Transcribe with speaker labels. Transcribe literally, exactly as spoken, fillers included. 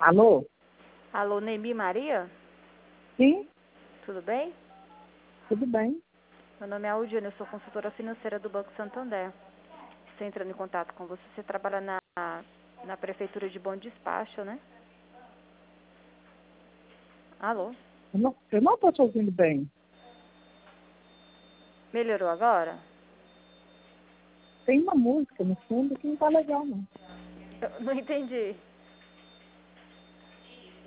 Speaker 1: Alô?
Speaker 2: Alô, Neimi Maria?
Speaker 1: Sim,
Speaker 2: Tudo bem?
Speaker 1: tudo bem.
Speaker 2: Meu nome é Aldiana, eu sou consultora financeira do Banco Santander. Estou entrando em contato com você. Você trabalha na, na Prefeitura de Bom Despacho, né? Alô?
Speaker 1: Eu não, eu não estou te ouvindo bem.
Speaker 2: Melhorou agora?
Speaker 1: Tem uma música no fundo que não está legal, não.
Speaker 2: Eu não entendi.